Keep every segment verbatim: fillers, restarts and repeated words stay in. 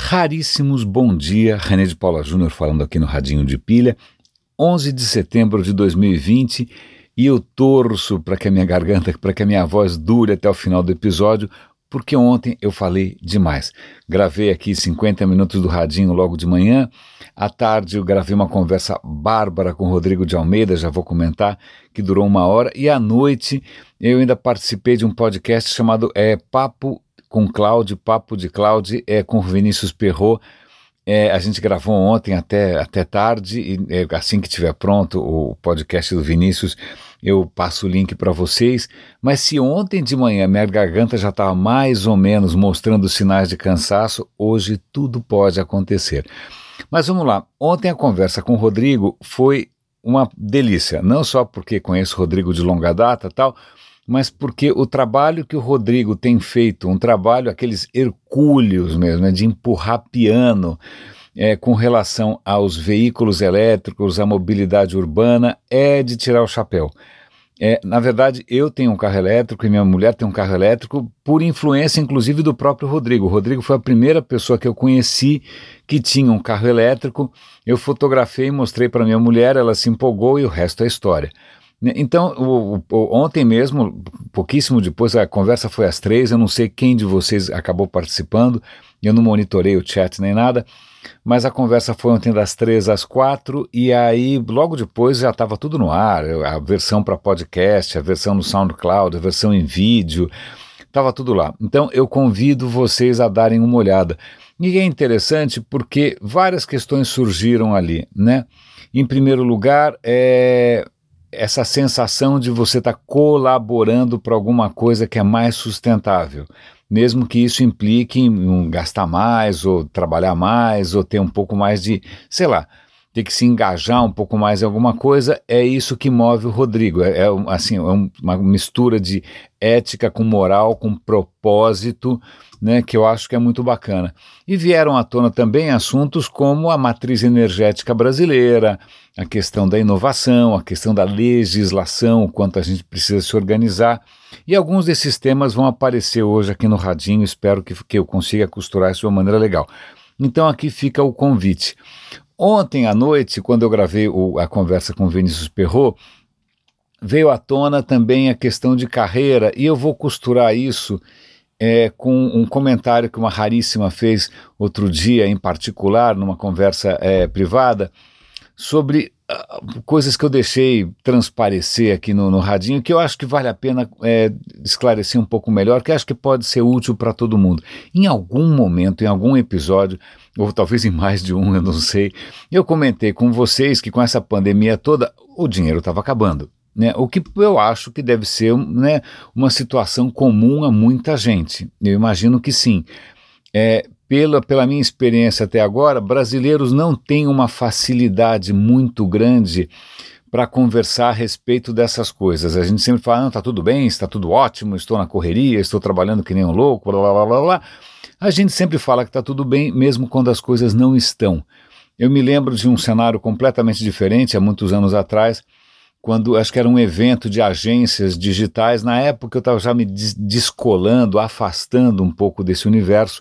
Raríssimos bom dia, René de Paula Júnior falando aqui no Radinho de Pilha, onze de setembro de dois mil e vinte, e eu torço para que a minha garganta, para que a minha voz dure até o final do episódio, porque ontem eu falei demais. Gravei aqui cinquenta minutos do Radinho logo de manhã, à tarde eu gravei uma conversa bárbara com o Rodrigo de Almeida, já vou comentar, que durou uma hora, e à noite eu ainda participei de um podcast chamado é, Papo com Cláudio, Papo de Cláudio, é, com Vinícius Perrot. É, a gente gravou ontem até, até tarde, e é, assim que estiver pronto o podcast do Vinícius, eu passo o link para vocês. Mas se ontem de manhã minha garganta já estava mais ou menos mostrando sinais de cansaço, hoje tudo pode acontecer. Mas vamos lá, ontem a conversa com o Rodrigo foi uma delícia, não só porque conheço o Rodrigo de longa data e tal, mas porque o trabalho que o Rodrigo tem feito, um trabalho, aqueles hercúleos mesmo, né, de empurrar piano é, com relação aos veículos elétricos, à mobilidade urbana, é de tirar o chapéu. É, na verdade, eu tenho um carro elétrico e minha mulher tem um carro elétrico por influência, inclusive, do próprio Rodrigo. O Rodrigo foi a primeira pessoa que eu conheci que tinha um carro elétrico. Eu fotografei e mostrei para minha mulher, ela se empolgou e o resto é história. Então, o, o, ontem mesmo, pouquíssimo depois, a conversa foi às três, eu não sei quem de vocês acabou participando, eu não monitorei o chat nem nada, mas a conversa foi ontem das três às quatro, e aí logo depois já estava tudo no ar, a versão para podcast, a versão no SoundCloud, a versão em vídeo, estava tudo lá. Então eu convido vocês a darem uma olhada. E é interessante porque várias questões surgiram ali, né? Em primeiro lugar, é... essa sensação de você estar tá colaborando para alguma coisa que é mais sustentável, mesmo que isso implique em um, gastar mais, ou trabalhar mais, ou ter um pouco mais de, sei lá, ter que se engajar um pouco mais em alguma coisa, é isso que move o Rodrigo, é, é, assim, é uma mistura de ética com moral, com propósito, né, que eu acho que é muito bacana. E vieram à tona também assuntos como a matriz energética brasileira, a questão da inovação, a questão da legislação, o quanto a gente precisa se organizar, e alguns desses temas vão aparecer hoje aqui no Radinho, espero que, que eu consiga costurar isso de uma maneira legal. Então aqui fica o convite. Ontem à noite, quando eu gravei o, a conversa com o Vinícius Perrot, veio à tona também a questão de carreira, e eu vou costurar isso é, com um comentário que uma raríssima fez outro dia, em particular, numa conversa é, privada, sobre uh, coisas que eu deixei transparecer aqui no, no Radinho, que eu acho que vale a pena é, esclarecer um pouco melhor, que eu acho que pode ser útil para todo mundo. Em algum momento, em algum episódio, ou talvez em mais de um, eu não sei, eu comentei com vocês que com essa pandemia toda, o dinheiro estava acabando. Né, o que eu acho que deve ser, né, uma situação comum a muita gente. Eu imagino que sim. É, pela, pela minha experiência até agora, brasileiros não têm uma facilidade muito grande para conversar a respeito dessas coisas. A gente sempre fala, não, está tudo bem, está tudo ótimo, estou na correria, estou trabalhando que nem um louco, blá, blá, blá, blá. A gente sempre fala que está tudo bem, mesmo quando as coisas não estão. Eu me lembro de um cenário completamente diferente, há muitos anos atrás, quando acho que era um evento de agências digitais. Na época eu estava já me descolando, afastando um pouco desse universo,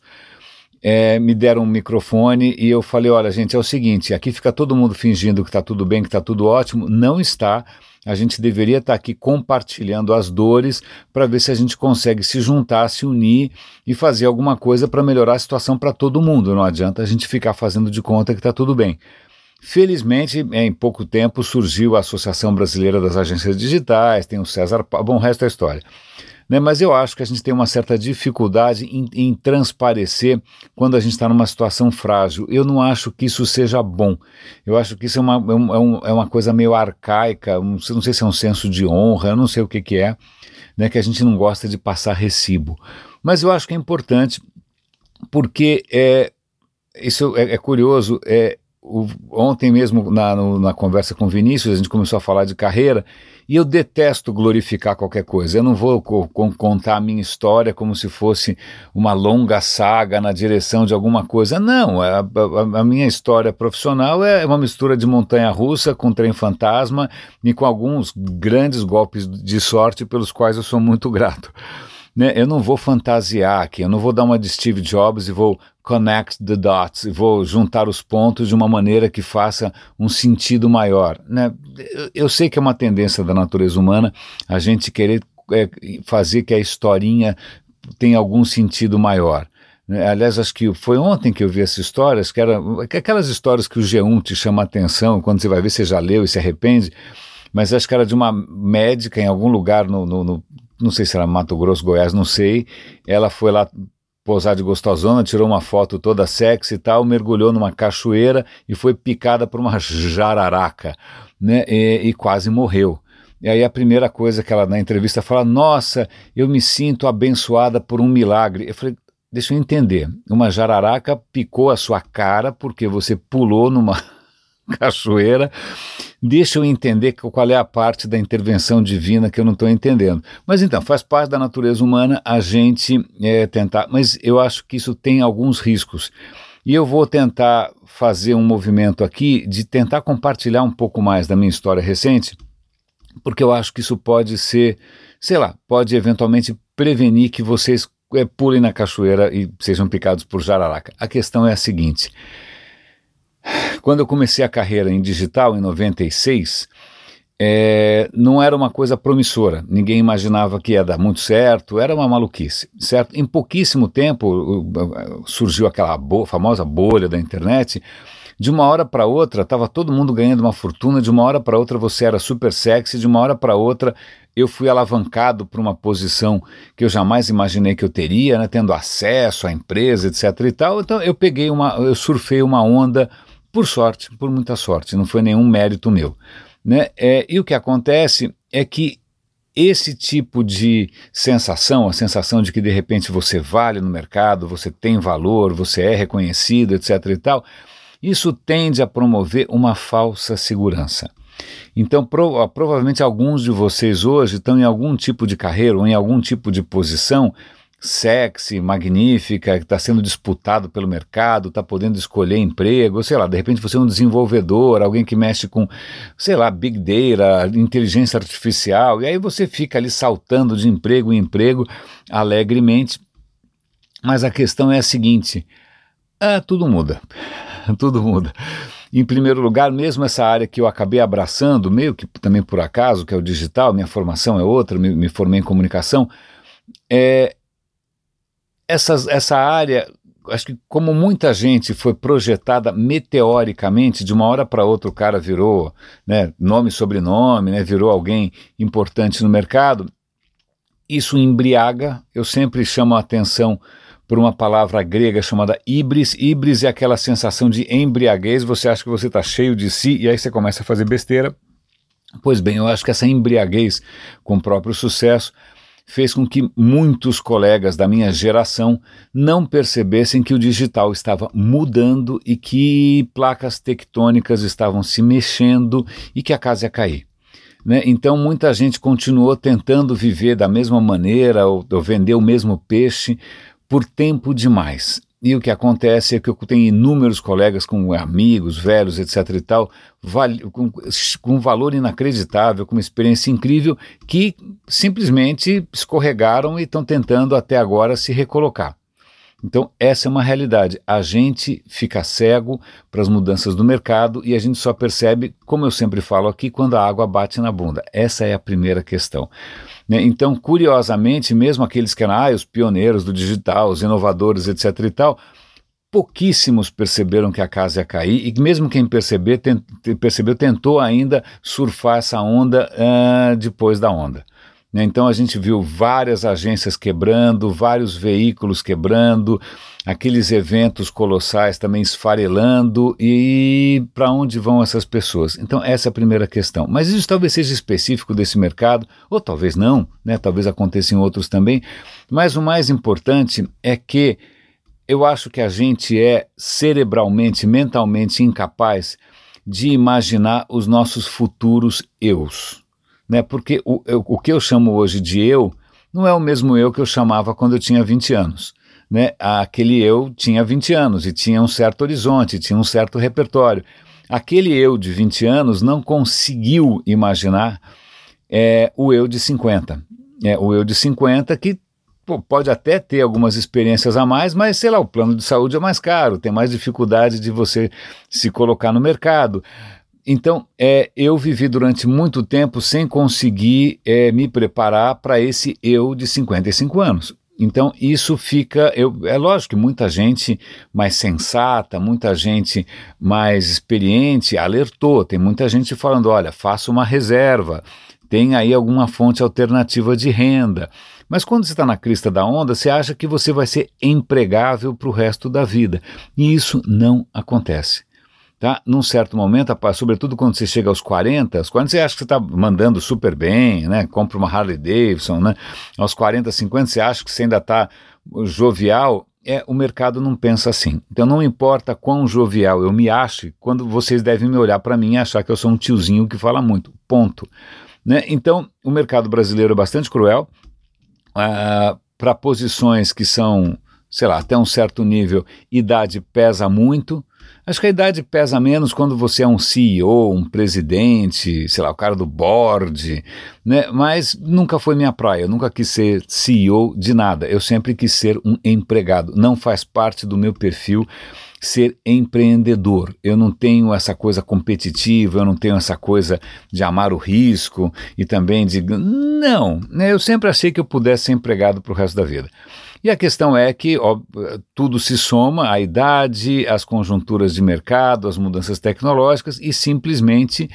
é, me deram um microfone e eu falei, olha gente, é o seguinte, aqui fica todo mundo fingindo que está tudo bem, que está tudo ótimo, não está, a gente deveria estar tá aqui compartilhando as dores para ver se a gente consegue se juntar, se unir e fazer alguma coisa para melhorar a situação para todo mundo, não adianta a gente ficar fazendo de conta que está tudo bem. Felizmente, em pouco tempo, surgiu a Associação Brasileira das Agências Digitais, tem o César, bom, o resto é história. Né? Mas eu acho que a gente tem uma certa dificuldade em, em transparecer quando a gente está numa situação frágil. Eu não acho que isso seja bom. Eu acho que isso é uma, é um, é uma coisa meio arcaica, um, não sei se é um senso de honra, eu não sei o que, que é, né? Que a gente não gosta de passar recibo. Mas eu acho que é importante, porque é, isso é, é curioso, é, O, ontem mesmo na, no, na conversa com o Vinícius a gente começou a falar de carreira e eu detesto glorificar qualquer coisa, eu não vou co- co- contar a minha história como se fosse uma longa saga na direção de alguma coisa, não, a, a, a minha história profissional é uma mistura de montanha-russa com trem fantasma e com alguns grandes golpes de sorte pelos quais eu sou muito grato. né? Eu não vou fantasiar aqui, eu não vou dar uma de Steve Jobs e vou connect the dots, e vou juntar os pontos de uma maneira que faça um sentido maior, né? Eu, eu sei que é uma tendência da natureza humana a gente querer é, fazer que a historinha tenha algum sentido maior. Aliás, acho que foi ontem que eu vi essas histórias, que eram aquelas histórias que o G um te chama a atenção, quando você vai ver, você já leu e se arrepende, mas acho que era de uma médica em algum lugar, no, no, no não sei se era Mato Grosso, Goiás, não sei, ela foi lá posar de gostosona, tirou uma foto toda sexy e tal, mergulhou numa cachoeira e foi picada por uma jararaca, né, e, e quase morreu. E aí a primeira coisa que ela na entrevista fala, nossa, eu me sinto abençoada por um milagre. Eu falei, deixa eu entender, uma jararaca picou a sua cara porque você pulou numa cachoeira, deixa eu entender qual é a parte da intervenção divina que eu não estou entendendo. Mas então, faz parte da natureza humana a gente é, tentar, mas eu acho que isso tem alguns riscos. E eu vou tentar fazer um movimento aqui de tentar compartilhar um pouco mais da minha história recente, porque eu acho que isso pode ser, sei lá, pode eventualmente prevenir que vocês É, pulem na cachoeira e sejam picados por jararaca. A questão é a seguinte, quando eu comecei a carreira em digital, em noventa e seis, é, não era uma coisa promissora, ninguém imaginava que ia dar muito certo, era uma maluquice, certo? Em pouquíssimo tempo surgiu aquela bo- famosa bolha da internet. De uma hora para outra, estava todo mundo ganhando uma fortuna, de uma hora para outra você era super sexy, de uma hora para outra eu fui alavancado para uma posição que eu jamais imaginei que eu teria, né, tendo acesso à empresa, etc e tal. Então eu peguei uma, eu surfei uma onda, por sorte, por muita sorte, não foi nenhum mérito meu, né? É, e o que acontece é que esse tipo de sensação, a sensação de que de repente você vale no mercado, você tem valor, você é reconhecido, etc e tal, isso tende a promover uma falsa segurança. Então, pro, provavelmente alguns de vocês hoje estão em algum tipo de carreira ou em algum tipo de posição sexy, magnífica, que está sendo disputado pelo mercado, está podendo escolher emprego, sei lá, de repente você é um desenvolvedor, alguém que mexe com, sei lá, Big Data, inteligência artificial, e aí você fica ali saltando de emprego em emprego alegremente, mas a questão é a seguinte, ah, tudo muda. Tudo muda. Em primeiro lugar, mesmo essa área que eu acabei abraçando, meio que também por acaso, que é o digital, minha formação é outra, me, me formei em comunicação, é, essas, essa área, acho que como muita gente foi projetada meteoricamente, de uma hora para outra o cara virou, né, nome e sobrenome, né, virou alguém importante no mercado, isso embriaga. Eu sempre chamo a atenção por uma palavra grega chamada híbris. Híbris é aquela sensação de embriaguez, você acha que você está cheio de si e aí você começa a fazer besteira. Pois bem, eu acho que essa embriaguez com o próprio sucesso fez com que muitos colegas da minha geração não percebessem que o digital estava mudando e que placas tectônicas estavam se mexendo e que a casa ia cair. Né? Então muita gente continuou tentando viver da mesma maneira ou, ou vender o mesmo peixe por tempo demais. E o que acontece é que eu tenho inúmeros colegas com amigos, velhos, etc e tal, com, com um valor inacreditável, com uma experiência incrível, que simplesmente escorregaram e estão tentando até agora se recolocar. Então essa é uma realidade, a gente fica cego para as mudanças do mercado e a gente só percebe, como eu sempre falo aqui, quando a água bate na bunda. Essa é a primeira questão. Então, curiosamente, mesmo aqueles que eram ah, os pioneiros do digital, os inovadores, etc e tal, pouquíssimos perceberam que a casa ia cair e mesmo quem perceber, tent, percebeu tentou ainda surfar essa onda uh, depois da onda. Então a gente viu várias agências quebrando, vários veículos quebrando, aqueles eventos colossais também esfarelando, e para onde vão essas pessoas? Então essa é a primeira questão. Mas isso talvez seja específico desse mercado, ou talvez não, né? Talvez aconteça em outros também, mas o mais importante é que eu acho que a gente é cerebralmente, mentalmente incapaz de imaginar os nossos futuros eus. Né? Porque o, eu, o que eu chamo hoje de eu não é o mesmo eu que eu chamava quando eu tinha vinte anos. Né? Aquele eu tinha vinte anos e tinha um certo horizonte, tinha um certo repertório. Aquele eu de vinte anos não conseguiu imaginar é, o eu de cinquenta. É, o eu de cinquenta que pô, pode até ter algumas experiências a mais, mas sei lá, o plano de saúde é mais caro, tem mais dificuldade de você se colocar no mercado. Então, é, eu vivi durante muito tempo sem conseguir é, me preparar para esse eu de cinquenta e cinco anos. Então, isso fica. Eu, é lógico que muita gente mais sensata, muita gente mais experiente alertou. Tem muita gente falando: olha, faça uma reserva, tem aí alguma fonte alternativa de renda. Mas quando você está na crista da onda, você acha que você vai ser empregável para o resto da vida. E isso não acontece. Tá? Num certo momento, sobretudo quando você chega aos quarenta, aos quarenta você acha que você está mandando super bem, né? Compra uma Harley Davidson, né? Aos quarenta, cinquenta você acha que você ainda está jovial. É, o mercado não pensa assim. Então não importa quão jovial eu me ache, quando vocês devem me olhar para mim e achar que eu sou um tiozinho que fala muito, ponto. Né? Então o mercado brasileiro é bastante cruel, uh, para posições que são, sei lá, até um certo nível, idade pesa muito. Acho que a idade pesa menos quando você é um C E O, um presidente, sei lá, o cara do board, né? Mas nunca foi minha praia, eu nunca quis ser C E O de nada, eu sempre quis ser um empregado, não faz parte do meu perfil ser empreendedor. Eu não tenho essa coisa competitiva, eu não tenho essa coisa de amar o risco e também de... Não, né? Eu sempre achei que eu pudesse ser empregado para o resto da vida. E a questão é que ó, tudo se soma, a idade, as conjunturas de mercado, as mudanças tecnológicas e simplesmente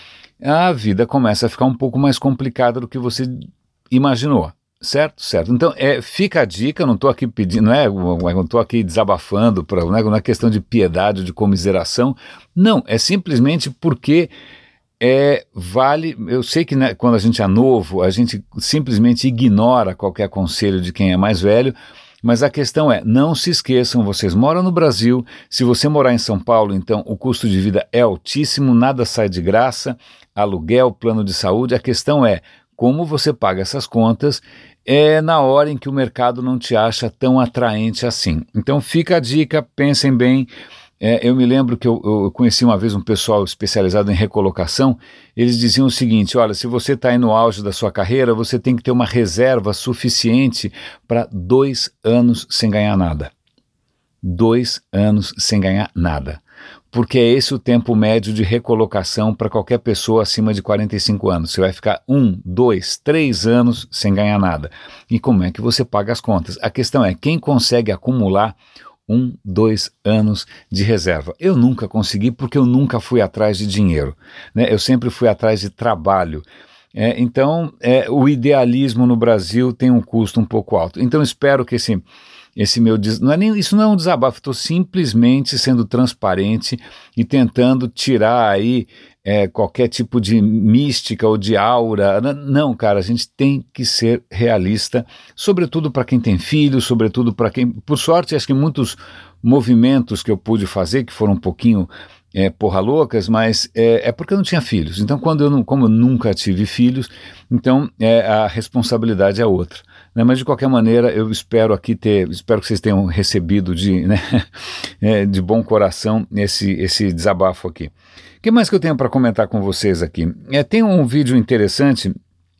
a vida começa a ficar um pouco mais complicada do que você imaginou. Certo? Certo. Então, é, fica a dica, eu não estou aqui pedindo, não é, eu não estou aqui desabafando, pra, não, é, não é questão de piedade ou de comiseração, não, é simplesmente porque é, vale, eu sei que né, quando a gente é novo, a gente simplesmente ignora qualquer conselho de quem é mais velho, mas a questão é, não se esqueçam, vocês moram no Brasil, se você morar em São Paulo, então o custo de vida é altíssimo, nada sai de graça, aluguel, plano de saúde, a questão é, como você paga essas contas é na hora em que o mercado não te acha tão atraente assim. Então fica a dica, pensem bem. É, eu me lembro que eu, eu conheci uma vez um pessoal especializado em recolocação, eles diziam o seguinte, olha, se você está aí no auge da sua carreira, você tem que ter uma reserva suficiente para dois anos sem ganhar nada. Dois anos sem ganhar nada. Porque é esse o tempo médio de recolocação para qualquer pessoa acima de quarenta e cinco anos. Você vai ficar um, dois, três anos sem ganhar nada. E como é que você paga as contas? A questão é, quem consegue acumular um, dois anos de reserva? Eu nunca consegui porque eu nunca fui atrás de dinheiro, né? Eu sempre fui atrás de trabalho. É, então, é, o idealismo no Brasil tem um custo um pouco alto. Então, espero que esse... Esse meu, não é nem, isso não é um desabafo, estou simplesmente sendo transparente e tentando tirar aí é, qualquer tipo de mística ou de aura. Não, cara, a gente tem que ser realista, sobretudo para quem tem filhos, sobretudo para quem... Por sorte, acho que muitos movimentos que eu pude fazer, que foram um pouquinho é, porra loucas, mas é, é porque eu não tinha filhos. Então, quando eu não, como eu nunca tive filhos, então é, a responsabilidade é outra. Né, mas de qualquer maneira eu espero aqui ter, espero que vocês tenham recebido de, né, é, de bom coração esse, esse desabafo aqui. O que mais que eu tenho para comentar com vocês aqui? É, tem um vídeo interessante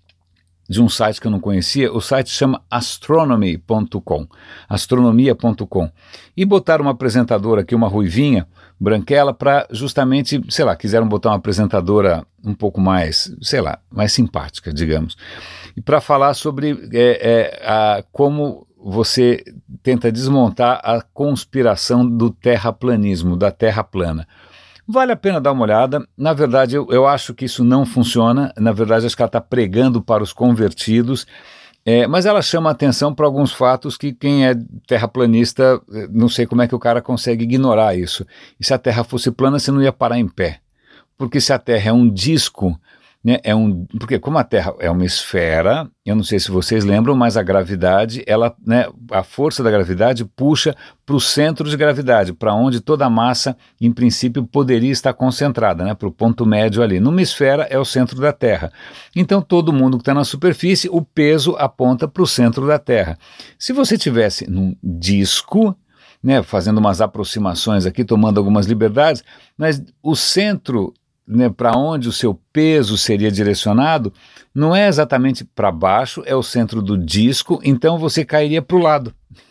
de um site que eu não conhecia, o site chama astronomy ponto com, astronomia ponto com, e botaram uma apresentadora aqui, uma ruivinha, branquela, para justamente, sei lá, quiseram botar uma apresentadora um pouco mais, sei lá, mais simpática, digamos, e para falar sobre é, é, a, como você tenta desmontar a conspiração do terraplanismo, da terra plana. Vale a pena dar uma olhada. Na verdade, eu, eu acho que isso não funciona. Na verdade, acho que ela está pregando para os convertidos, é, mas ela chama a atenção para alguns fatos que quem é terraplanista, não sei como é que o cara consegue ignorar isso. E se a Terra fosse plana, você não ia parar em pé. Porque se a Terra é um disco... Né, é um, porque como a Terra é uma esfera, eu não sei se vocês lembram, mas a gravidade, ela, né, a força da gravidade puxa para o centro de gravidade, para onde toda a massa, em princípio, poderia estar concentrada, né, para o ponto médio ali. Numa esfera é o centro da Terra. Então todo mundo que está na superfície, o peso aponta para o centro da Terra. Se você tivesse num disco, né, fazendo umas aproximações aqui, tomando algumas liberdades, mas o centro né, para onde o seu peso seria direcionado, não é exatamente para baixo, é o centro do disco, então você cairia para o lado.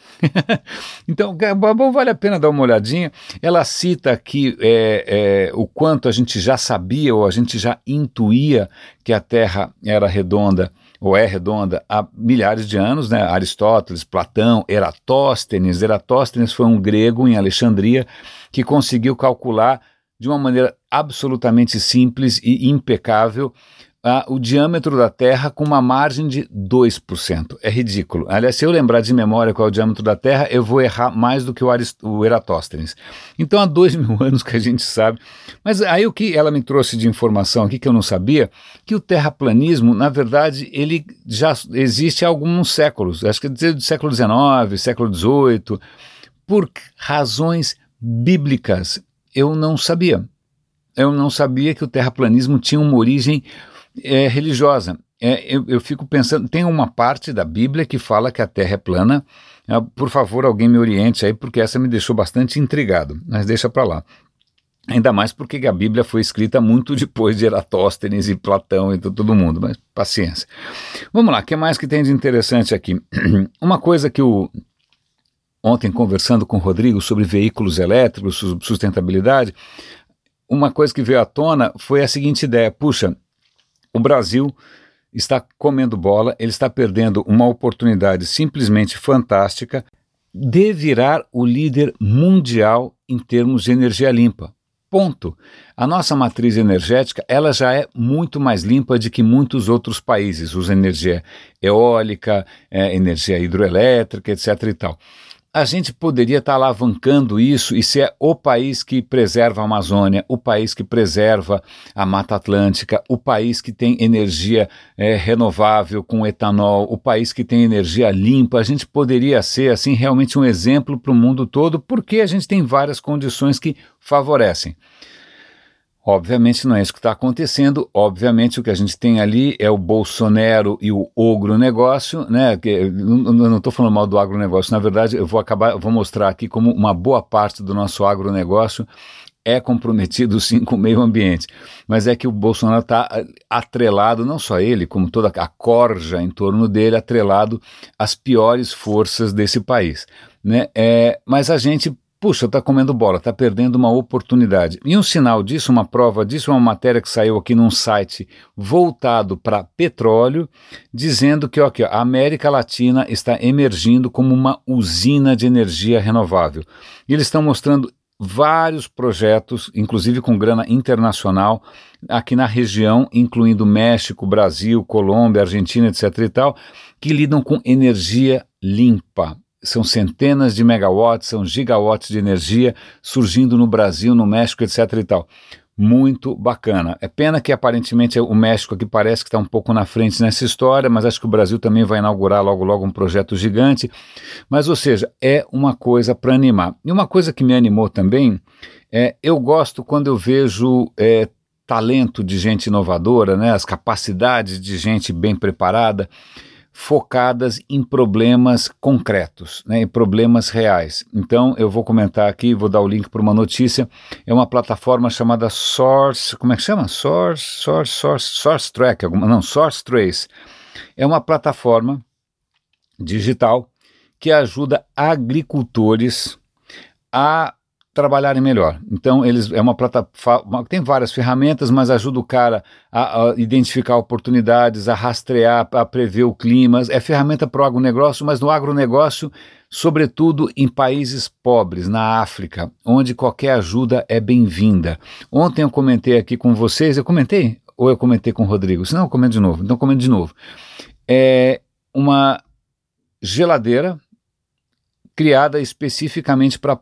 Então, bom, vale a pena dar uma olhadinha. Ela cita aqui é, é, o quanto a gente já sabia ou a gente já intuía que a Terra era redonda ou é redonda há milhares de anos, né? Aristóteles, Platão, Eratóstenes. Eratóstenes foi um grego em Alexandria que conseguiu calcular de uma maneira absolutamente simples e impecável uh, o diâmetro da Terra com uma margem de dois por cento. É ridículo. Aliás, se eu lembrar de memória qual é o diâmetro da Terra, eu vou errar mais do que o, Arist o Eratóstenes. Então, há dois mil anos que a gente sabe. Mas aí o que ela me trouxe de informação aqui que eu não sabia, que o terraplanismo, na verdade, ele já existe há alguns séculos. Acho que é do século dezenove, século dezoito, por razões bíblicas. Eu não sabia. Eu não sabia que o terraplanismo tinha uma origem é, religiosa. É, eu, eu fico pensando, tem uma parte da Bíblia que fala que a Terra é plana. É, por favor, alguém me oriente aí, porque essa me deixou bastante intrigado, mas deixa para lá. Ainda mais porque a Bíblia foi escrita muito depois de Eratóstenes e Platão e todo mundo, mas paciência. Vamos lá, o que mais que tem de interessante aqui? Uma coisa que o... Ontem, conversando com o Rodrigo sobre veículos elétricos, sustentabilidade, uma coisa que veio à tona foi a seguinte ideia: puxa, o Brasil está comendo bola, ele está perdendo uma oportunidade simplesmente fantástica de virar o líder mundial em termos de energia limpa. Ponto. A nossa matriz energética, ela já é muito mais limpa do que muitos outros países, usa energia eólica, é, energia hidroelétrica, etc e tal. A gente poderia estar alavancando isso e ser o país que preserva a Amazônia, o país que preserva a Mata Atlântica, o país que tem energia é, renovável com etanol, o país que tem energia limpa. A gente poderia ser assim realmente um exemplo para o mundo todo, porque a gente tem várias condições que favorecem. Obviamente não é isso que está acontecendo. Obviamente o que a gente tem ali é o Bolsonaro e o agronegócio, né? Que, eu não estou falando mal do agronegócio, na verdade eu vou acabar, eu vou mostrar aqui como uma boa parte do nosso agronegócio é comprometido sim com o meio ambiente, mas é que o Bolsonaro está atrelado, não só ele, como toda a corja em torno dele, atrelado às piores forças desse país, né? É, mas a gente puxa, está comendo bola, está perdendo uma oportunidade. E um sinal disso, uma prova disso, é uma matéria que saiu aqui num site voltado para petróleo, dizendo que ó, aqui, ó, a América Latina está emergindo como uma usina de energia renovável. E eles estão mostrando vários projetos, inclusive com grana internacional, aqui na região, incluindo México, Brasil, Colômbia, Argentina, etc e tal, que lidam com energia limpa. São centenas de megawatts, são gigawatts de energia surgindo no Brasil, no México, etc e tal. Muito bacana. É pena que aparentemente o México aqui parece que está um pouco na frente nessa história, mas acho que o Brasil também vai inaugurar logo logo um projeto gigante. Mas, ou seja, é uma coisa para animar. E uma coisa que me animou também, é, eu gosto quando eu vejo é, talento de gente inovadora, né, as capacidades de gente bem preparada, focadas em problemas concretos, né, em problemas reais. Então eu vou comentar aqui, vou dar o link para uma notícia, é uma plataforma chamada Source, como é que chama? Source, Source, Source, Source Track, alguma, não, Source Trace. É uma plataforma digital que ajuda agricultores a trabalharem melhor. Então, eles é uma plataforma, tem várias ferramentas, mas ajuda o cara a, a identificar oportunidades, a rastrear, a prever o clima. É ferramenta para o agronegócio, mas no agronegócio, sobretudo em países pobres, na África, onde qualquer ajuda é bem-vinda. Ontem eu comentei aqui com vocês, eu comentei? Ou eu comentei com o Rodrigo? Se não, eu comento de novo. Então, eu comento de novo. É uma geladeira criada especificamente para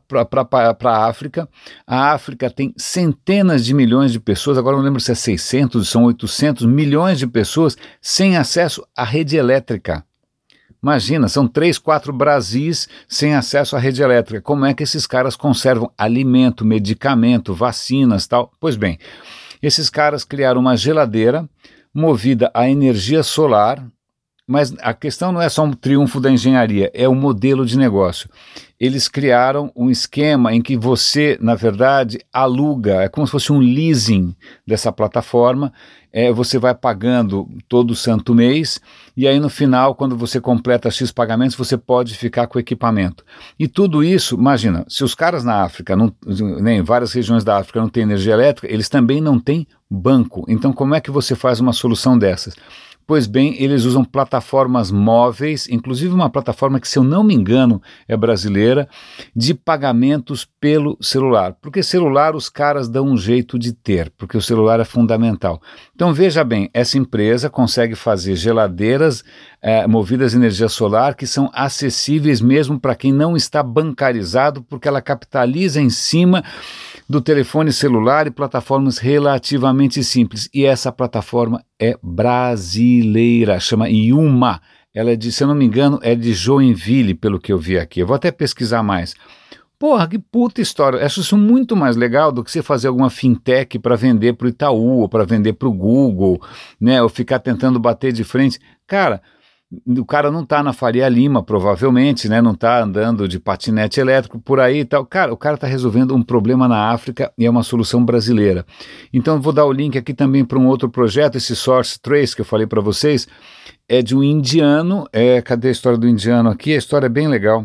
a África. A África tem centenas de milhões de pessoas, agora não lembro se é seiscentos, são oitocentos milhões de pessoas sem acesso à rede elétrica. Imagina, são três, quatro Brasis sem acesso à rede elétrica. Como é que esses caras conservam alimento, medicamento, vacinas, tal? Pois bem, esses caras criaram uma geladeira movida a energia solar, Mas a questão não é só um triunfo da engenharia, é o modelo de negócio. Eles criaram um esquema em que você, na verdade, aluga, é como se fosse um leasing dessa plataforma, é, você vai pagando todo santo mês, e aí no final, quando você completa X pagamentos, você pode ficar com o equipamento. E tudo isso, imagina, se os caras na África, não, nem em várias regiões da África não têm energia elétrica, eles também não têm banco. Então como é que você faz uma solução dessas? Pois bem, eles usam plataformas móveis, inclusive uma plataforma que, se eu não me engano, é brasileira, de pagamentos pelo celular. Porque celular os caras dão um jeito de ter, porque o celular é fundamental. Então veja bem, essa empresa consegue fazer geladeiras é, movidas a energia solar que são acessíveis mesmo para quem não está bancarizado, porque ela capitaliza em cima do telefone celular e plataformas relativamente simples. E essa plataforma é brasileira, chama Yuma. Ela é de, se eu não me engano, é de Joinville, pelo que eu vi aqui. Eu vou até pesquisar mais. Porra, que puta história. Eu acho isso muito mais legal do que você fazer alguma fintech para vender para o Itaú, ou para vender para o Google, né? Ou ficar tentando bater de frente. Cara, o cara não está na Faria Lima, provavelmente, né? Não está andando de patinete elétrico por aí e tal. Cara, o cara está resolvendo um problema na África e é uma solução brasileira. Então, eu vou dar o link aqui também para um outro projeto, esse Source Trace que eu falei para vocês, é de um indiano. É, cadê a história do indiano aqui? A história é bem legal.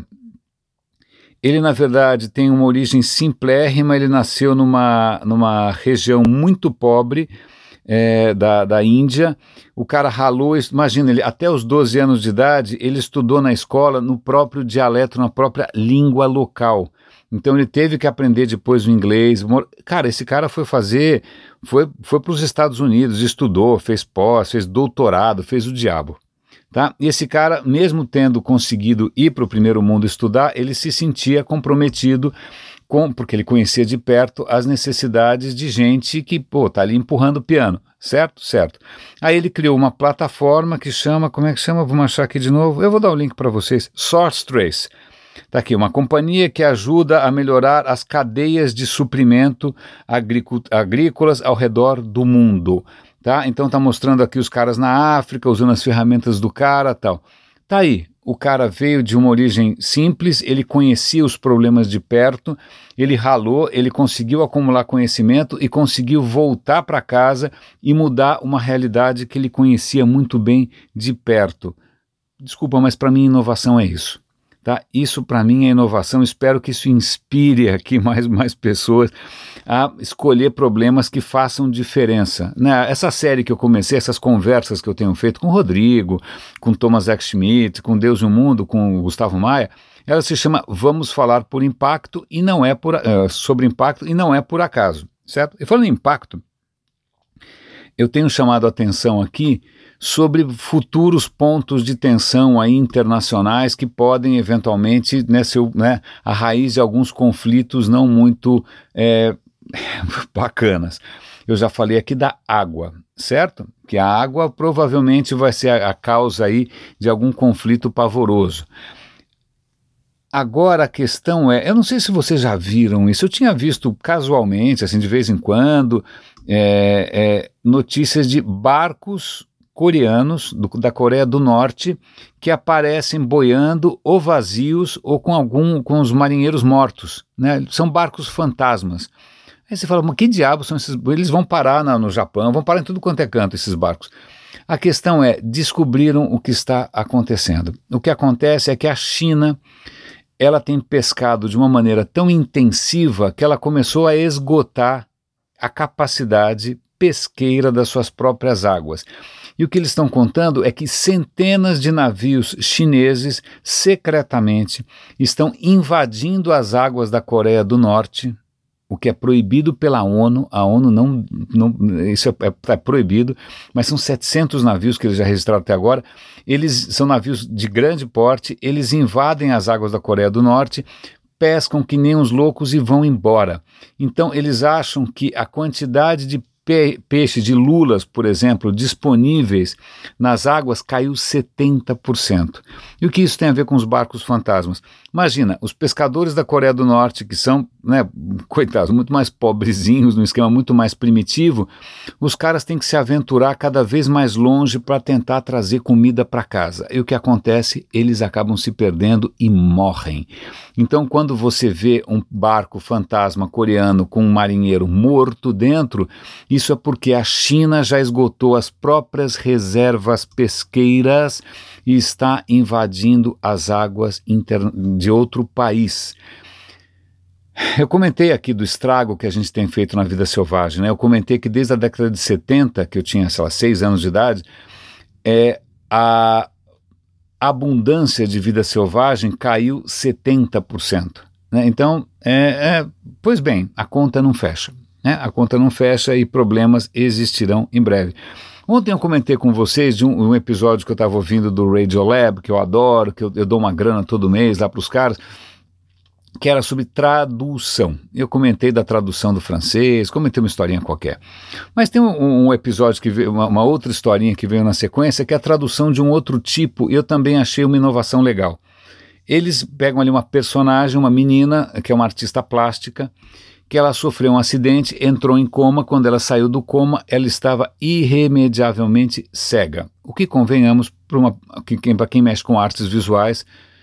Ele, na verdade, tem uma origem simplérrima, ele nasceu numa, numa região muito pobre, É, da, da Índia. O cara ralou, imagina, ele, até os doze anos de idade, ele estudou na escola no próprio dialeto, na própria língua local. Então ele teve que aprender depois o inglês. Cara, esse cara foi fazer, foi, foi para os Estados Unidos, estudou, fez pós, fez doutorado, fez o diabo. Tá? E esse cara, mesmo tendo conseguido ir para o primeiro mundo estudar, ele se sentia comprometido com, porque ele conhecia de perto as necessidades de gente que, pô, tá ali empurrando o piano, certo? Certo. Aí ele criou uma plataforma que chama, como é que chama? Vamos achar aqui de novo, eu vou dar o link para vocês, Source Trace. Tá aqui, uma companhia que ajuda a melhorar as cadeias de suprimento agrícolas ao redor do mundo. Tá? Então tá mostrando aqui os caras na África, usando as ferramentas do cara e tal. Tá aí, o cara veio de uma origem simples, ele conhecia os problemas de perto, ele ralou, ele conseguiu acumular conhecimento e conseguiu voltar para casa e mudar uma realidade que ele conhecia muito bem de perto. Desculpa, mas para mim inovação é isso. Tá? Isso para mim é inovação, espero que isso inspire aqui mais, mais pessoas a escolher problemas que façam diferença. Né? Essa série que eu comecei, essas conversas que eu tenho feito com o Rodrigo, com Thomas X. Schmidt, com Deus e o Mundo, com o Gustavo Maia, ela se chama Vamos Falar por Impacto e não é por, uh, sobre impacto e não é por acaso, certo? E falando em impacto, eu tenho chamado a atenção aqui sobre futuros pontos de tensão aí internacionais que podem eventualmente, né, ser, né, a raiz de alguns conflitos não muito é, bacanas. Eu já falei aqui da água, certo? Que a água provavelmente vai ser a, a causa aí de algum conflito pavoroso. Agora a questão é, eu não sei se vocês já viram isso, eu tinha visto casualmente, assim, de vez em quando, é, é, notícias de barcos coreanos, do, da Coreia do Norte, que aparecem boiando ou vazios ou com algum, com os marinheiros mortos, né? São barcos fantasmas. Aí você fala, mas que diabos são esses? Eles vão parar na, no Japão, vão parar em tudo quanto é canto esses barcos. A questão é, descobriram o que está acontecendo. O que acontece é que a China, ela tem pescado de uma maneira tão intensiva que ela começou a esgotar a capacidade pesqueira das suas próprias águas. E o que eles estão contando é que centenas de navios chineses secretamente estão invadindo as águas da Coreia do Norte, o que é proibido pela ONU. A ONU não, não isso é, é, é proibido, mas são setecentos navios que eles já registraram até agora. Eles são navios de grande porte, eles invadem as águas da Coreia do Norte, pescam que nem uns loucos e vão embora. Então eles acham que a quantidade de pe- peixe, de lulas, por exemplo, disponíveis nas águas caiu setenta por cento. E o que isso tem a ver com os barcos fantasmas? Imagina, os pescadores da Coreia do Norte, que são, né, coitados, muito mais pobrezinhos, num esquema muito mais primitivo, os caras têm que se aventurar cada vez mais longe para tentar trazer comida para casa. E o que acontece? Eles acabam se perdendo e morrem. Então, quando você vê um barco fantasma coreano com um marinheiro morto dentro, isso é porque a China já esgotou as próprias reservas pesqueiras e está invadindo as águas inter... de outro país. Eu comentei aqui do estrago que a gente tem feito na vida selvagem, né? Eu comentei que desde a década de setenta, que eu tinha, sei lá, seis anos de idade, é, a abundância de vida selvagem caiu setenta por cento. Né? Então, é, é, pois bem, a conta não fecha. Né? A conta não fecha e problemas existirão em breve. Ontem eu comentei com vocês de um, um episódio que eu estava ouvindo do Radiolab, que eu adoro, que eu, eu dou uma grana todo mês lá para os caras, que era sobre tradução. Eu comentei da tradução do francês, comentei uma historinha qualquer. Mas tem um, um episódio, que veio, uma, uma outra historinha que veio na sequência, que é a tradução de um outro tipo, e eu também achei uma inovação legal. Eles pegam ali uma personagem, uma menina, que é uma artista plástica, que ela sofreu um acidente, entrou em coma, quando ela saiu do coma, ela estava irremediavelmente cega. O que, convenhamos, para quem mexe com artes visuais,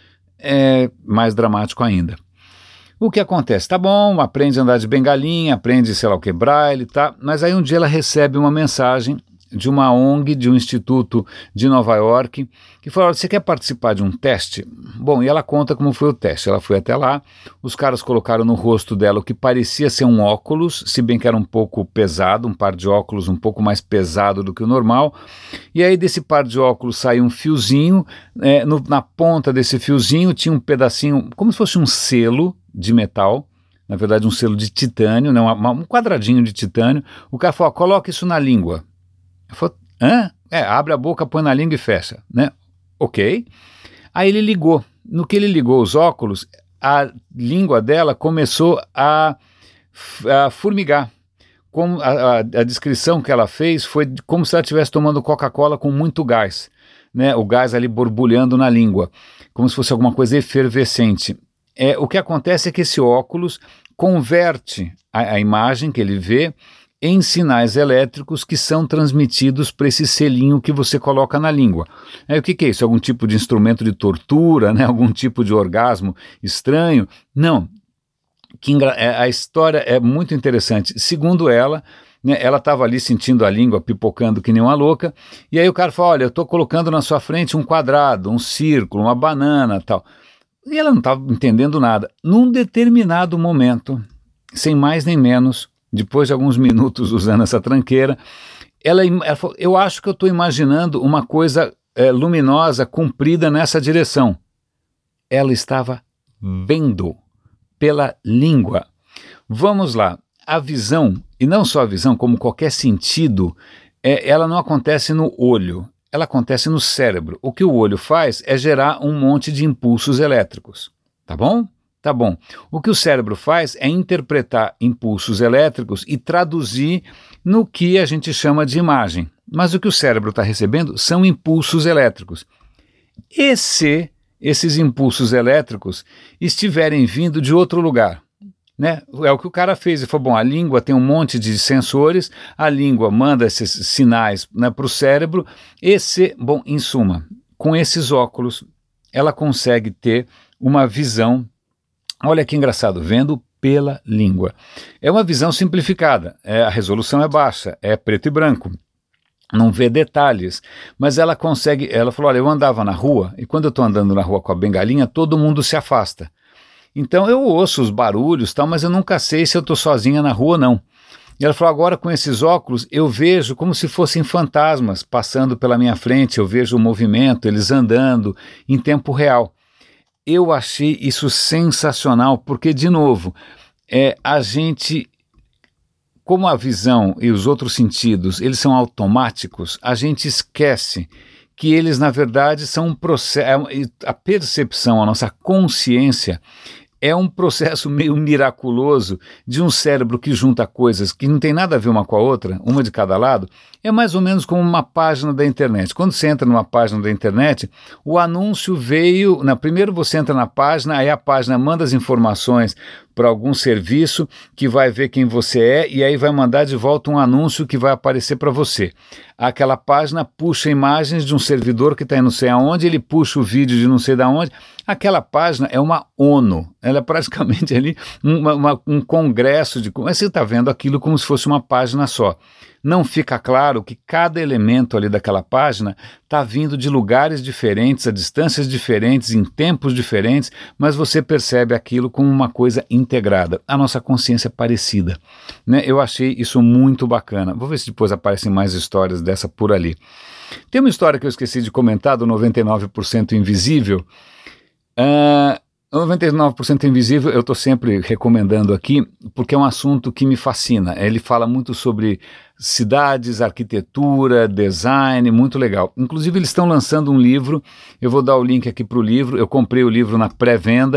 é mais dramático ainda. O que acontece? Tá bom, aprende a andar de bengalinha, aprende, sei lá o que, braille, tá? Mas aí um dia ela recebe uma mensagem de uma O N G, de um instituto de Nova York, que falou: você quer participar de um teste? Bom, e ela conta como foi o teste. Ela foi até lá, os caras colocaram no rosto dela o que parecia ser um óculos, se bem que era um pouco pesado, um par de óculos um pouco mais pesado do que o normal, e aí desse par de óculos saiu um fiozinho, é, no, na ponta desse fiozinho tinha um pedacinho, como se fosse um selo de metal, na verdade um selo de titânio, né, uma, um quadradinho de titânio. O cara falou: coloca isso na língua. Eu falei: hã? É, abre a boca, põe na língua e fecha, né? Ok. Aí ele ligou. No que ele ligou os óculos, a língua dela começou a, a formigar. Como a, a, a descrição que ela fez foi como se ela estivesse tomando Coca-Cola com muito gás, né? O gás ali borbulhando na língua, como se fosse alguma coisa efervescente. É, o que acontece é que esse óculos converte a, a imagem que ele vê em sinais elétricos que são transmitidos para esse selinho que você coloca na língua. É, o que, que é isso? Algum tipo de instrumento de tortura, né? Algum tipo de orgasmo estranho? Não. Que engra... A história é muito interessante. Segundo ela, né, ela estava ali sentindo a língua pipocando que nem uma louca, e aí o cara falou: olha, eu estou colocando na sua frente um quadrado, um círculo, uma banana, tal. E ela não estava entendendo nada. Num determinado momento, sem mais nem menos, depois de alguns minutos usando essa tranqueira, ela, ela falou: eu acho que eu estou imaginando uma coisa é, luminosa, comprida nessa direção. Ela estava vendo pela língua. Vamos lá, a visão, e não só a visão, como qualquer sentido, é, ela não acontece no olho, ela acontece no cérebro. O que o olho faz é gerar um monte de impulsos elétricos, tá bom? Tá bom. O que o cérebro faz é interpretar impulsos elétricos e traduzir no que a gente chama de imagem. Mas o que o cérebro está recebendo são impulsos elétricos. E se esses impulsos elétricos estiverem vindo de outro lugar? Né? É o que o cara fez. Ele falou: bom, a língua tem um monte de sensores, a língua manda esses sinais, né, para o cérebro. Esse, bom, em suma, com esses óculos, ela consegue ter uma visão. Olha que engraçado, vendo pela língua. É uma visão simplificada, é, a resolução é baixa, é preto e branco, não vê detalhes, mas ela consegue. Ela falou: olha, eu andava na rua, e quando eu estou andando na rua com a bengalinha, todo mundo se afasta. Então eu ouço os barulhos, tal, mas eu nunca sei se eu estou sozinha na rua ou não. E ela falou: agora com esses óculos eu vejo como se fossem fantasmas passando pela minha frente, eu vejo o movimento, eles andando em tempo real. Eu achei isso sensacional, porque, de novo, é, a gente, como a visão e os outros sentidos, eles são automáticos, a gente esquece que eles, na verdade, são um processo, a percepção, a nossa consciência, é um processo meio miraculoso de um cérebro que junta coisas que não tem nada a ver uma com a outra, uma de cada lado. É mais ou menos como uma página da internet. Quando você entra numa página da internet, o anúncio veio... Na, primeiro você entra na página, aí a página manda as informações para algum serviço que vai ver quem você é e aí vai mandar de volta um anúncio que vai aparecer para você. Aquela página puxa imagens de um servidor que está em não sei aonde, ele puxa o vídeo de não sei de onde. Aquela página é uma ONU, ela é praticamente ali uma, uma, um congresso de... Mas você está vendo aquilo como se fosse uma página só. Não fica claro que cada elemento ali daquela página está vindo de lugares diferentes, a distâncias diferentes, em tempos diferentes, mas você percebe aquilo como uma coisa integrada. A nossa consciência é parecida, né? Eu achei isso muito bacana. Vou ver se depois aparecem mais histórias dessa por ali. Tem uma história que eu esqueci de comentar, do noventa e nove por cento invisível. Uh, noventa e nove por cento invisível eu estou sempre recomendando aqui, porque é um assunto que me fascina. Ele fala muito sobre cidades, arquitetura, design, muito legal. Inclusive eles estão lançando um livro, eu vou dar o link aqui para o livro, eu comprei o livro na pré-venda,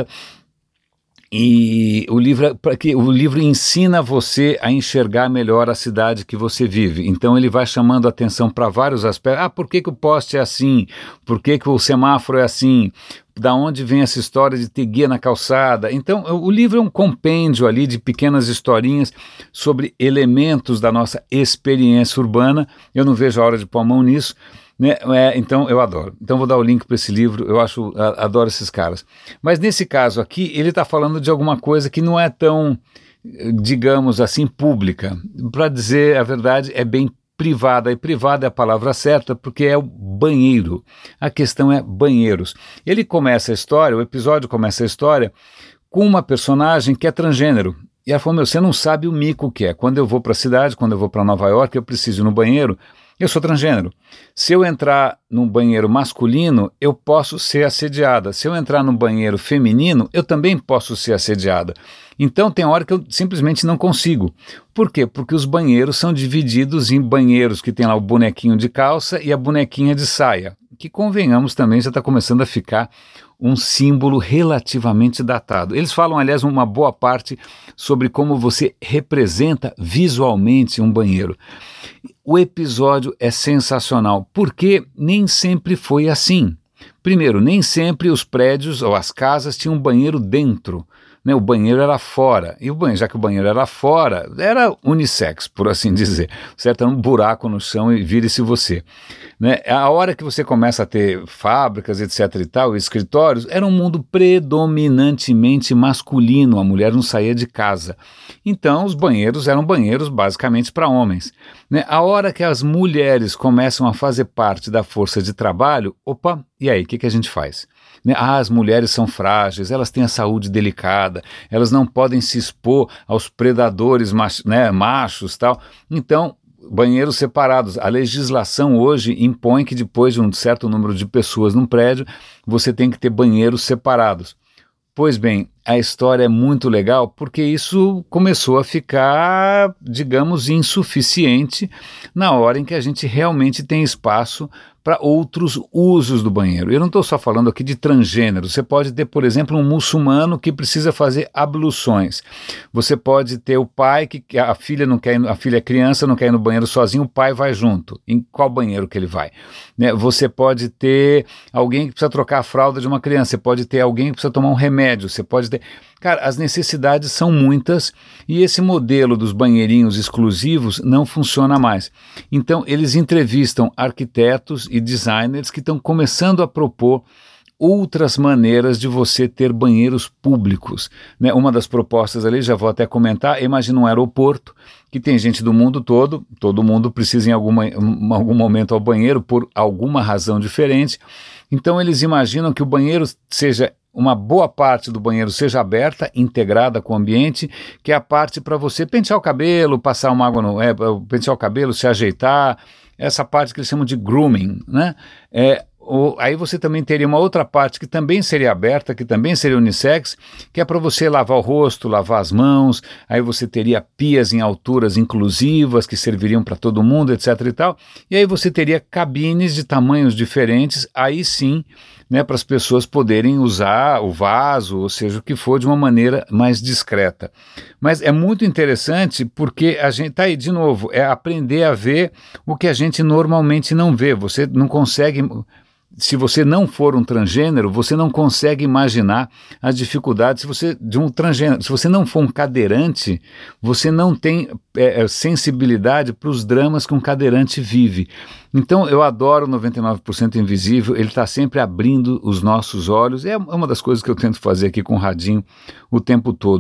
e o livro, para que o livro ensina você a enxergar melhor a cidade que você vive. Então ele vai chamando atenção para vários aspectos. Ah, por que que o poste é assim? Por que que o semáforo é assim? Da onde vem essa história de ter guia na calçada? Então o livro é um compêndio ali de pequenas historinhas sobre elementos da nossa experiência urbana. Eu não vejo a hora de pôr a mão nisso, né? É, então eu adoro. Então vou dar o link para esse livro, eu acho, a, adoro esses caras. Mas nesse caso aqui, ele está falando de alguma coisa que não é tão, digamos assim, pública. Para dizer a verdade, é bem privada, e privada é a palavra certa, porque é o banheiro. A questão é banheiros. Ele começa a história, o episódio começa a história com uma personagem que é transgênero. E ela falou, meu, você não sabe o mico que é. Quando eu vou para a cidade, quando eu vou para Nova York, eu preciso ir no banheiro, eu sou transgênero. Se eu entrar num banheiro masculino, eu posso ser assediada. Se eu entrar num banheiro feminino, eu também posso ser assediada. Então tem hora que eu simplesmente não consigo. Por quê? Porque os banheiros são divididos em banheiros que tem lá o bonequinho de calça e a bonequinha de saia, que convenhamos também já está começando a ficar um símbolo relativamente datado. Eles falam, aliás, uma boa parte sobre como você representa visualmente um banheiro. O episódio é sensacional, porque nem sempre foi assim. Primeiro, nem sempre os prédios ou as casas tinham banheiro dentro, né? O banheiro era fora, e o banheiro, já que o banheiro era fora, era unissex, por assim dizer, certo? Era um buraco no chão e vire-se você, né? A hora que você começa a ter fábricas, etc e tal, escritórios, era um mundo predominantemente masculino, a mulher não saía de casa. Então os banheiros eram banheiros basicamente para homens, né? A hora que as mulheres começam a fazer parte da força de trabalho, opa, e aí, o que, que a gente faz? Né? Ah, as mulheres são frágeis, elas têm a saúde delicada, elas não podem se expor aos predadores mach, né, machos, tal. Então, banheiros separados. A legislação hoje impõe que depois de um certo número de pessoas num prédio, você tem que ter banheiros separados. Pois bem, a história é muito legal porque isso começou a ficar, digamos, insuficiente na hora em que a gente realmente tem espaço para outros usos do banheiro. Eu não estou só falando aqui de transgênero. Você pode ter, por exemplo, um muçulmano que precisa fazer abluções. Você pode ter o pai que a filha não quer ir, a filha é criança, não quer ir no banheiro sozinho, o pai vai junto. Em qual banheiro que ele vai? Né? Você pode ter alguém que precisa trocar a fralda de uma criança. Você pode ter alguém que precisa tomar um remédio. Você pode ter... Cara, as necessidades são muitas e esse modelo dos banheirinhos exclusivos não funciona mais. Então, eles entrevistam arquitetos e designers que estão começando a propor outras maneiras de você ter banheiros públicos, né? Uma das propostas ali, já vou até comentar, imagina um aeroporto que tem gente do mundo todo, todo mundo precisa em alguma, em algum momento ao banheiro por alguma razão diferente. Então, eles imaginam que o banheiro seja... uma boa parte do banheiro seja aberta, integrada com o ambiente, que é a parte para você pentear o cabelo, passar uma água no... É, pentear o cabelo, se ajeitar, essa parte que eles chamam de grooming, né? É, ou, aí você também teria uma outra parte que também seria aberta, que também seria unissex, que é para você lavar o rosto, lavar as mãos, aí você teria pias em alturas inclusivas que serviriam para todo mundo, etc e tal, e aí você teria cabines de tamanhos diferentes, aí sim, né, para as pessoas poderem usar o vaso, ou seja, o que for, de uma maneira mais discreta. Mas é muito interessante porque a gente, tá aí de novo, é aprender a ver o que a gente normalmente não vê. Você não consegue, se você não for um transgênero, você não consegue imaginar as dificuldades se você, de um transgênero. Se você não for um cadeirante, você não tem é, sensibilidade para os dramas que um cadeirante vive. Então eu adoro noventa e nove por cento Invisível, ele está sempre abrindo os nossos olhos, é uma das coisas que eu tento fazer aqui com o radinho o tempo todo.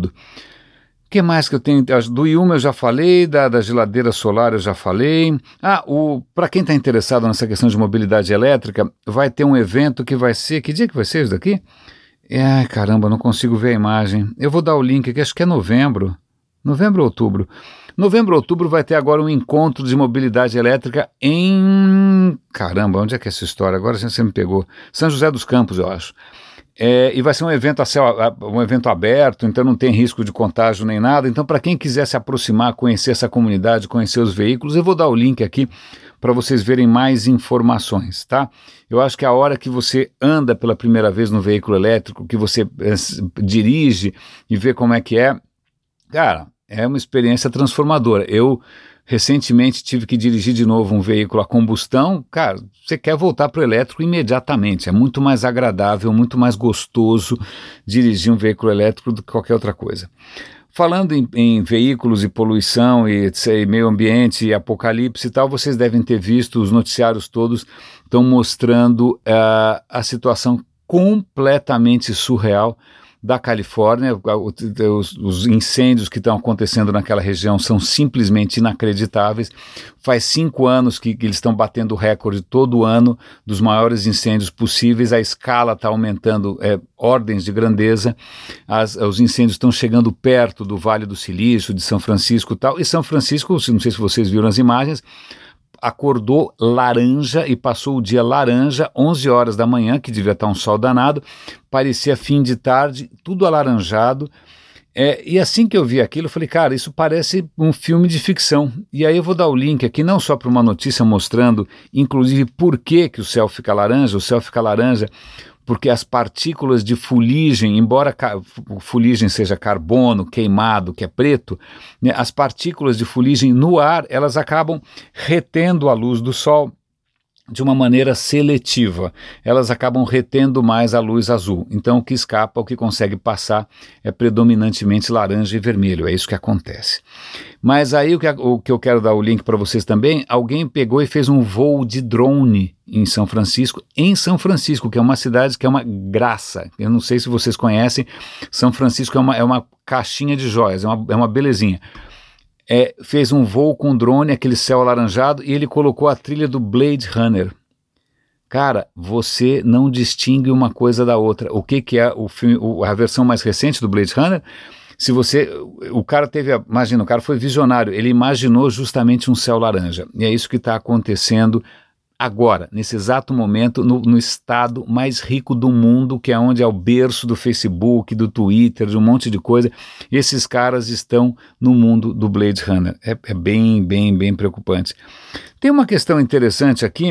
O que mais que eu tenho? Do Yuma eu já falei, da, da geladeira solar eu já falei. Ah, para quem está interessado nessa questão de mobilidade elétrica, vai ter um evento que vai ser, que dia que vai ser isso daqui? Ai, caramba, não consigo ver a imagem. Eu vou dar o link aqui, acho que é novembro. Novembro ou outubro? Novembro ou outubro vai ter agora um encontro de mobilidade elétrica em... Caramba, onde é que é essa história? Agora você me pegou. São José dos Campos, eu acho. É, e vai ser um evento, a céu, um evento aberto, então não tem risco de contágio nem nada. Então, para quem quiser se aproximar, conhecer essa comunidade, conhecer os veículos, eu vou dar o link aqui para vocês verem mais informações, tá? Eu acho que a hora que você anda pela primeira vez no veículo elétrico, que você é, dirige e vê como é que é, cara, é uma experiência transformadora. Eu recentemente tive que dirigir de novo um veículo a combustão. Cara, você quer voltar para o elétrico imediatamente. É muito mais agradável, muito mais gostoso dirigir um veículo elétrico do que qualquer outra coisa. Falando em, em veículos e poluição e, e meio ambiente e apocalipse e tal, vocês devem ter visto, os noticiários todos estão mostrando uh, a situação completamente surreal da Califórnia. Os, os incêndios que estão acontecendo naquela região são simplesmente inacreditáveis. Faz cinco anos que, que eles estão batendo o recorde todo ano dos maiores incêndios possíveis. A escala está aumentando, é, ordens de grandeza. As, os incêndios estão chegando perto do Vale do Silício, de São Francisco e tal. E São Francisco, não sei se vocês viram as imagens, acordou laranja e passou o dia laranja, onze horas da manhã, que devia estar um sol danado, parecia fim de tarde, tudo alaranjado, é, e assim que eu vi aquilo, eu falei, cara, isso parece um filme de ficção. E aí eu vou dar o link aqui, não só para uma notícia mostrando, inclusive, por que, que o céu fica laranja. O céu fica laranja porque as partículas de fuligem, embora ca- fuligem seja carbono queimado, que é preto, né, as partículas de fuligem no ar, elas acabam retendo a luz do sol de uma maneira seletiva. Elas acabam retendo mais a luz azul. Então o que escapa, o que consegue passar é predominantemente laranja e vermelho. É isso que acontece. Mas aí o que, o que eu quero dar o link para vocês também, alguém pegou e fez um voo de drone em São Francisco, em São Francisco, que é uma cidade que é uma graça. Eu não sei se vocês conhecem, São Francisco é uma, é uma caixinha de joias, é uma, é uma belezinha. É, fez um voo com drone, aquele céu alaranjado, e ele colocou a trilha do Blade Runner. Cara, você não distingue uma coisa da outra. O que, que é o filme, o, a versão mais recente do Blade Runner? Se você, o cara teve, a, imagina, o cara foi visionário, ele imaginou justamente um céu laranja. E é isso que está acontecendo agora, nesse exato momento, no, no estado mais rico do mundo, que é onde é o berço do Facebook, do Twitter, de um monte de coisa. Esses caras estão no mundo do Blade Runner. É, é bem, bem, bem preocupante. Tem uma questão interessante aqui,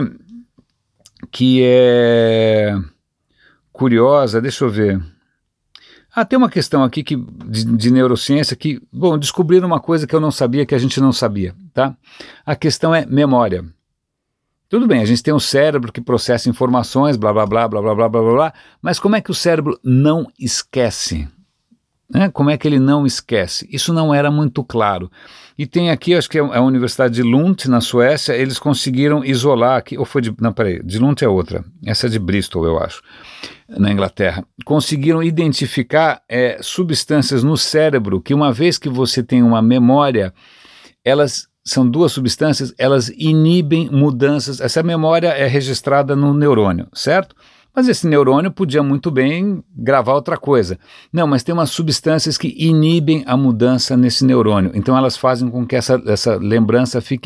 que é curiosa, deixa eu ver. Ah, tem uma questão aqui que, de, de neurociência que, bom, descobriram uma coisa que eu não sabia, que a gente não sabia, tá? A questão é memória. Tudo bem, a gente tem um cérebro que processa informações, blá, blá, blá, blá, blá, blá, blá, blá, mas como é que o cérebro não esquece? Né? Como é que ele não esquece? Isso não era muito claro. E tem aqui, acho que é a Universidade de Lund, na Suécia, eles conseguiram isolar aqui, ou foi de, não, peraí, de Lund é outra, essa é de Bristol, eu acho, na Inglaterra. Conseguiram identificar é, substâncias no cérebro que, uma vez que você tem uma memória, elas... São duas substâncias, elas inibem mudanças. Essa memória é registrada no neurônio, certo? Mas esse neurônio podia muito bem gravar outra coisa. Não, mas tem umas substâncias que inibem a mudança nesse neurônio. Então elas fazem com que essa, essa lembrança fique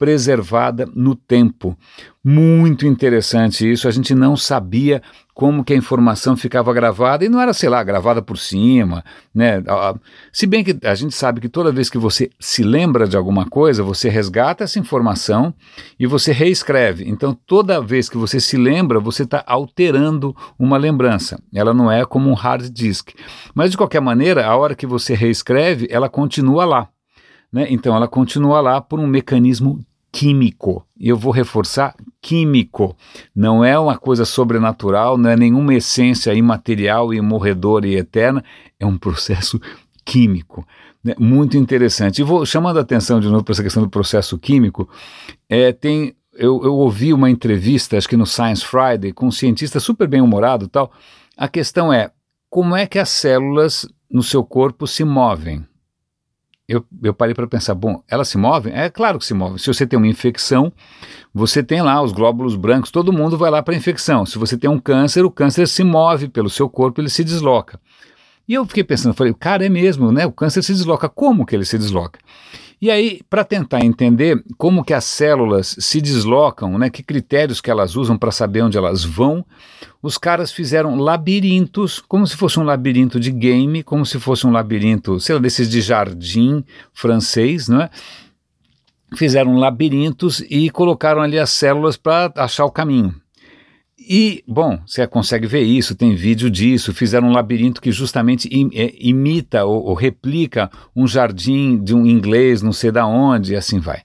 preservada no tempo. Muito interessante isso, a gente não sabia como que a informação ficava gravada, e não era, sei lá, gravada por cima, né? Se bem que a gente sabe que toda vez que você se lembra de alguma coisa, você resgata essa informação e você reescreve. Então, toda vez que você se lembra, você está alterando uma lembrança. Ela não é como um hard disk. Mas, de qualquer maneira, a hora que você reescreve, ela continua lá, né? Então, ela continua lá por um mecanismo químico. E eu vou reforçar, químico. Não é uma coisa sobrenatural, não é nenhuma essência imaterial e morredora e eterna, é um processo químico, né? Muito interessante. E vou chamando a atenção de novo para essa questão do processo químico, é, tem, eu, eu ouvi uma entrevista, acho que no Science Friday, com um cientista super bem-humorado e tal. A questão é, como é que as células no seu corpo se movem? Eu, eu parei para pensar, bom, elas se movem? É claro que se movem. Se você tem uma infecção, você tem lá os glóbulos brancos, todo mundo vai lá para a infecção. Se você tem um câncer, o câncer se move pelo seu corpo, ele se desloca. E eu fiquei pensando, falei, cara, é mesmo, né? O câncer se desloca. Como que ele se desloca? E aí, para tentar entender como que as células se deslocam, né, que critérios que elas usam para saber onde elas vão, os caras fizeram labirintos, como se fosse um labirinto de game, como se fosse um labirinto, sei lá, desses de jardim francês, não é? Fizeram labirintos e colocaram ali as células para achar o caminho. E, bom, você consegue ver isso, tem vídeo disso, fizeram um labirinto que justamente im, é, imita ou, ou replica um jardim de um inglês, não sei da onde, e assim vai.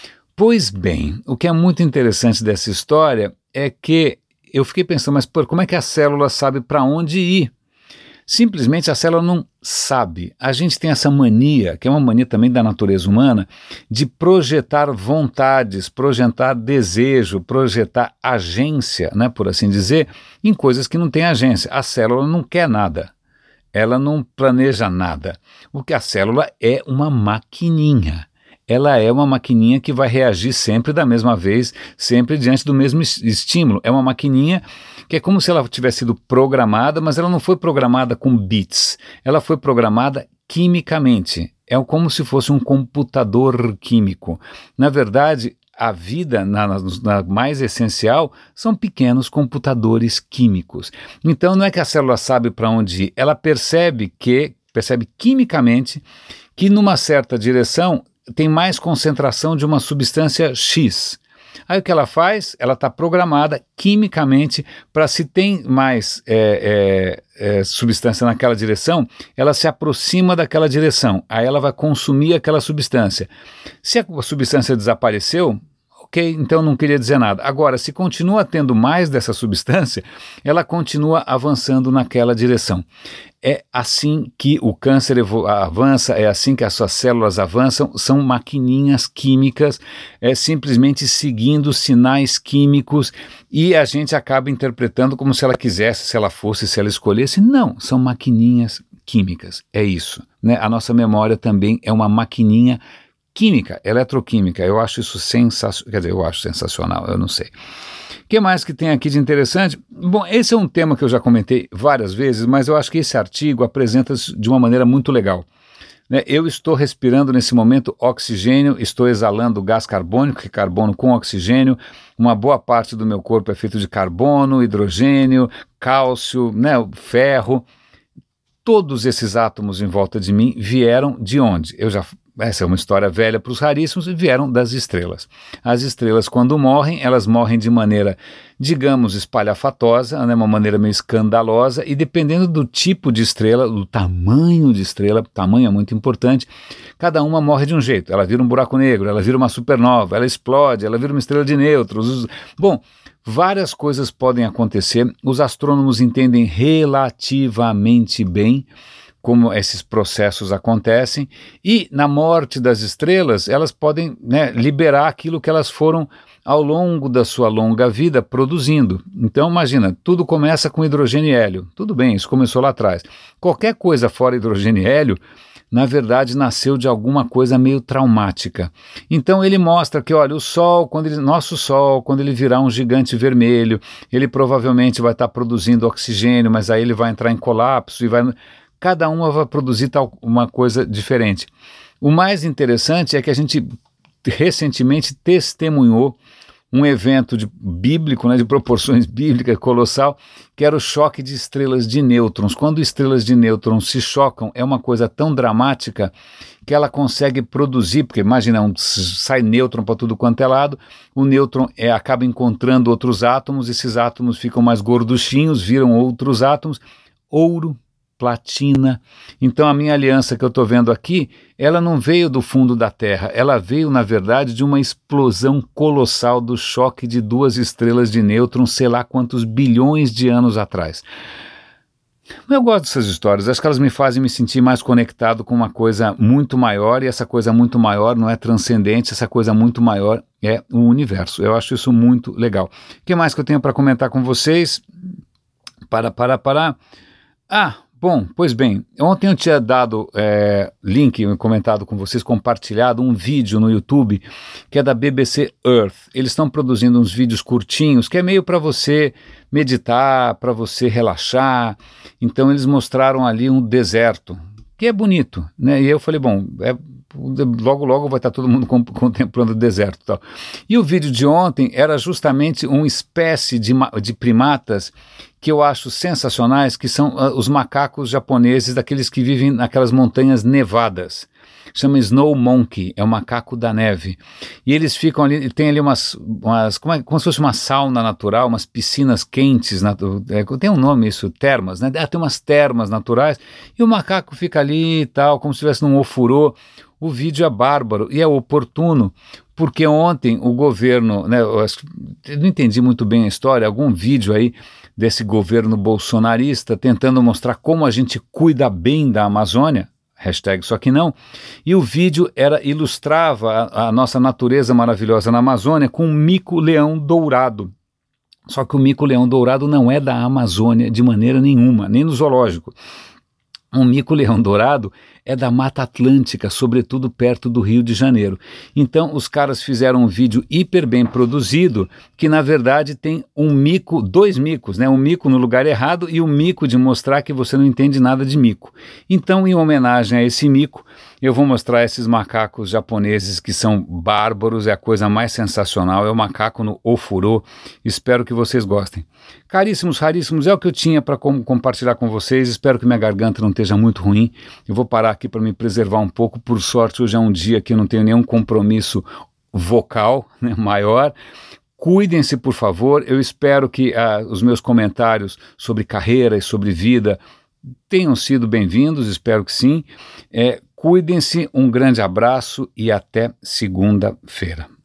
Pois bem, o que é muito interessante dessa história é que eu fiquei pensando, mas pô, como é que a célula sabe para onde ir? Simplesmente a célula não sabe. A gente tem essa mania, que é uma mania também da natureza humana, de projetar vontades, projetar desejo, projetar agência, né, por assim dizer, em coisas que não têm agência. A célula não quer nada, ela não planeja nada. O que a célula é uma maquininha. Ela é uma maquininha que vai reagir sempre da mesma vez, sempre diante do mesmo estímulo. É uma maquininha que é como se ela tivesse sido programada, mas ela não foi programada com bits, ela foi programada quimicamente. É como se fosse um computador químico. Na verdade, a vida, na, na mais essencial, são pequenos computadores químicos. Então não é que a célula sabe para onde ir, ela percebe que, percebe quimicamente que numa certa direção tem mais concentração de uma substância X. Aí o que ela faz? Ela está programada quimicamente para, se tem mais é, é, é, substância naquela direção, ela se aproxima daquela direção. Aí ela vai consumir aquela substância. Se a substância desapareceu, ok, então não queria dizer nada. Agora, se continua tendo mais dessa substância, ela continua avançando naquela direção. É assim que o câncer avança, é assim que as suas células avançam, são maquininhas químicas, é simplesmente seguindo sinais químicos, e a gente acaba interpretando como se ela quisesse, se ela fosse, se ela escolhesse. Não, são maquininhas químicas, é isso, né? A nossa memória também é uma maquininha química, eletroquímica. Eu acho isso sensacional, quer dizer, eu acho sensacional, eu não sei. O que mais que tem aqui de interessante? Bom, esse é um tema que eu já comentei várias vezes, mas eu acho que esse artigo apresenta de uma maneira muito legal. Né? Eu estou respirando nesse momento oxigênio, estou exalando gás carbônico, que é carbono com oxigênio. Uma boa parte do meu corpo é feito de carbono, hidrogênio, cálcio, né, ferro. Todos esses átomos em volta de mim vieram de onde? Eu já Essa é uma história velha para os raríssimos, vieram das estrelas. As estrelas, quando morrem, elas morrem de maneira, digamos, espalhafatosa, né, uma maneira meio escandalosa, e dependendo do tipo de estrela, do tamanho de estrela, tamanho é muito importante, cada uma morre de um jeito. Ela vira um buraco negro, ela vira uma supernova, ela explode, ela vira uma estrela de nêutrons. Bom, várias coisas podem acontecer, os astrônomos entendem relativamente bem como esses processos acontecem, e na morte das estrelas, elas podem, né, liberar aquilo que elas foram ao longo da sua longa vida produzindo. Então imagina, tudo começa com hidrogênio e hélio, tudo bem, isso começou lá atrás. Qualquer coisa fora hidrogênio e hélio, na verdade nasceu de alguma coisa meio traumática. Então ele mostra que, olha, o Sol, quando ele, nosso Sol, quando ele virar um gigante vermelho, ele provavelmente vai estar produzindo oxigênio, mas aí ele vai entrar em colapso e vai... Cada uma vai produzir tal, uma coisa diferente. O mais interessante é que a gente recentemente testemunhou um evento de, bíblico, né, de proporções bíblicas colossal, que era o choque de estrelas de nêutrons. Quando estrelas de nêutrons se chocam, é uma coisa tão dramática que ela consegue produzir, porque imagina, um, sai nêutron para tudo quanto é lado, o nêutron é, acaba encontrando outros átomos, esses átomos ficam mais gorduchinhos, viram outros átomos, ouro, platina. Então a minha aliança que eu estou vendo aqui, ela não veio do fundo da Terra, ela veio na verdade de uma explosão colossal do choque de duas estrelas de nêutrons, sei lá quantos bilhões de anos atrás. Eu gosto dessas histórias, acho que elas me fazem me sentir mais conectado com uma coisa muito maior, e essa coisa muito maior não é transcendente, essa coisa muito maior é o universo. Eu acho isso muito legal. O que mais que eu tenho para comentar com vocês? Para, para, para... Ah, bom, pois bem, ontem eu tinha dado é, link, comentado com vocês, compartilhado um vídeo no YouTube que é da B B C Earth. Eles estão produzindo uns vídeos curtinhos que é meio para você meditar, para você relaxar. Então eles mostraram ali um deserto, que é bonito, né? E eu falei, bom, é, logo logo vai estar todo mundo com, contemplando o deserto e tal. E o vídeo de ontem era justamente uma espécie de, de primatas que eu acho sensacionais, que são uh, os macacos japoneses, daqueles que vivem naquelas montanhas nevadas. Chama Snow Monkey, é o macaco da neve. E eles ficam ali, tem ali umas, umas como, é, como se fosse uma sauna natural, umas piscinas quentes, natu, é, tem um nome isso, termas, né? Ah, tem umas termas naturais, e o macaco fica ali e tal, como se estivesse num ofurô. O vídeo é bárbaro e é oportuno, porque ontem o governo, né, eu, eu não entendi muito bem a história, algum vídeo aí desse governo bolsonarista tentando mostrar como a gente cuida bem da Amazônia, hashtag só que não, e o vídeo era, ilustrava a, a nossa natureza maravilhosa na Amazônia com um mico-leão dourado. Só que o mico-leão dourado não é da Amazônia de maneira nenhuma, nem no zoológico. Um mico-leão dourado é da Mata Atlântica, sobretudo perto do Rio de Janeiro. Então os caras fizeram um vídeo hiper bem produzido, que na verdade tem um mico, dois micos, né? Um mico no lugar errado e um mico de mostrar que você não entende nada de mico. Então, em homenagem a esse mico, eu vou mostrar esses macacos japoneses que são bárbaros, é a coisa mais sensacional, é o macaco no ofurô. Espero que vocês gostem. Caríssimos, raríssimos, é o que eu tinha para com, compartilhar com vocês, espero que minha garganta não esteja muito ruim, eu vou parar aqui para me preservar um pouco, por sorte hoje é um dia que eu não tenho nenhum compromisso vocal, né, maior. Cuidem-se, por favor, eu espero que uh, os meus comentários sobre carreira e sobre vida tenham sido bem-vindos, espero que sim. É, cuidem-se, um grande abraço e até segunda-feira.